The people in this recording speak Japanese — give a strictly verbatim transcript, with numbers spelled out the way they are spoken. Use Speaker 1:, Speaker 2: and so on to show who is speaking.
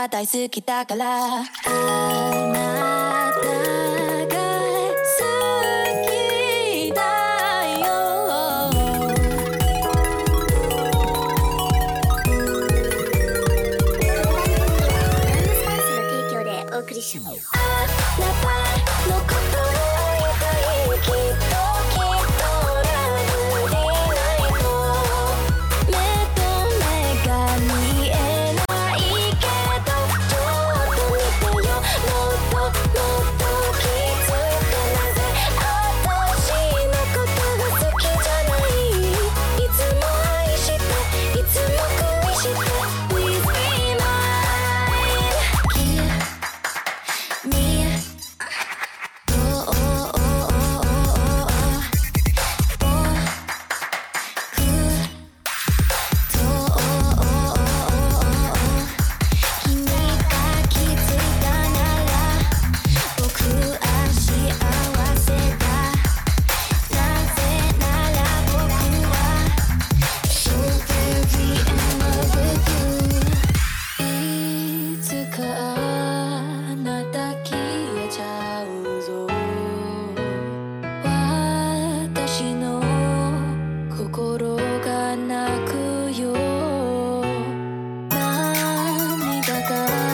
Speaker 1: が大好きだから、あなたが好きだよ。
Speaker 2: お送りします。
Speaker 1: あなたのことを愛したい、きっときっとラブでないと目と目が見えないけど、ちょっと見てよ、もっともっと気づく。なぜ私のことが好きじゃない、いつも愛していつも恋して Please be mine Give me oh oh oh oh oh oh君が気づいたなら僕は幸せだ。なぜなら僕は So very in love with you。 いつかあなた消えちゃうぞ、私の心が泣くよ。涙が